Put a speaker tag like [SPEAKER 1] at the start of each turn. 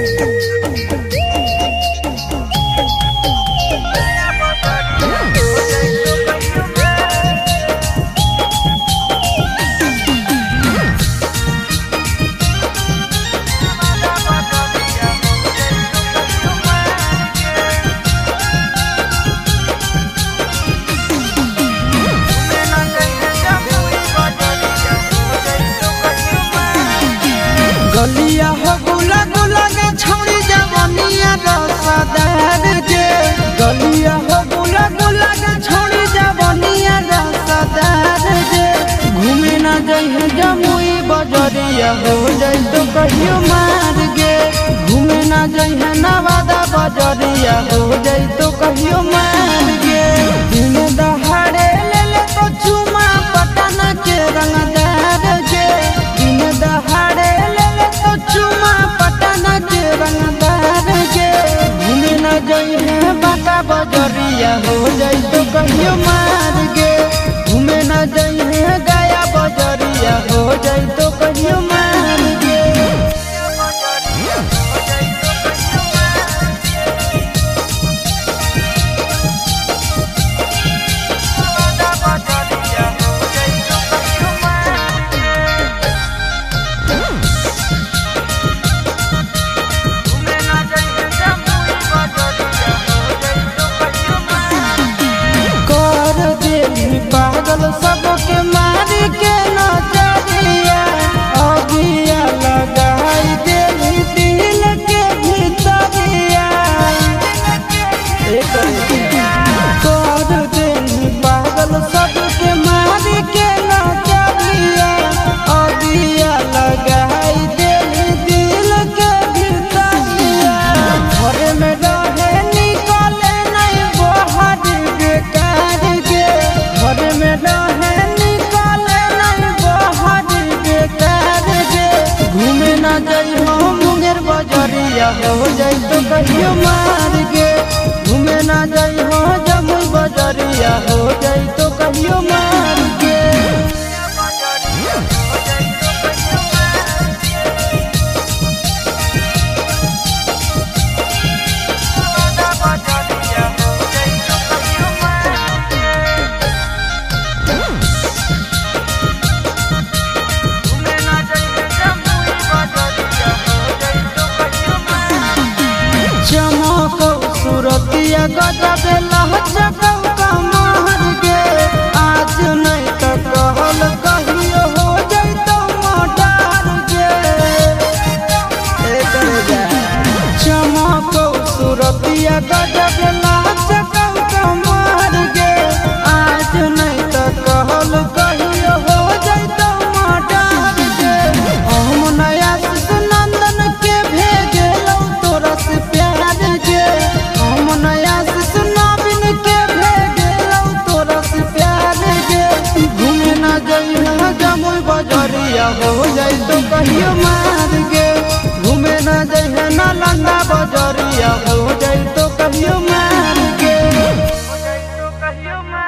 [SPEAKER 1] गलिया हो गुला गुला के छौड़ी जवनिया रसदार के गलिया हो गुला गुला के छौड़ी जवनिया रसदार के घूमे ना जाइए जमुई बजरिया हो जाई तो कहियो मार के घूमे ना जाइए नवादा बजरिया हो जाई तो कहियो मार के दिन दहाड़े ले ले तो चुमा पटना के रंगदार के दिन दहाड़े चुमा पटना के रंगदार के घूमे न जाइए बाटा बजरिया हो जाई तो कहियो मार के घूमे न जाइए गया बजरिया हो जाई तो कहियो मार के पागल सबके मार के नजरिया अगिया लगाई देली दिल के भीतरिया कर देली पागल सबके मार के नजरिया अगिया लगाई देली दिल के भीतरिया घर में रहे निकले नहीं बाहर बेकार के घर में रहे निकाले नहीं बाहर बेकार के घूमे ना जाई हो मुंगेर बजरिया हो जाई तो कहियो मार के घूमे ना जाई हो जमुई बजरिया हो जाई तो कहियो मार के सूरतिया गजब लहचकौ कमर के आज नहीं तो कहल कहियो हो जैतो मर्डर के चमकौ सूरतिया गजब लहचकौ कमर के आज नहीं तो कहल कहियो हो जैतो मर्डर के हम नया नंदन के भेजलौ तोरा से प्यार के हम नया नवीन के भेजलौ तोरा से प्यार के घूमे ना जाइए जमुई बजरिया हो जाई तो कहियो मार के घूमे ना जाइए नालंदा बजरिया हो जाई तो कहियो मार के।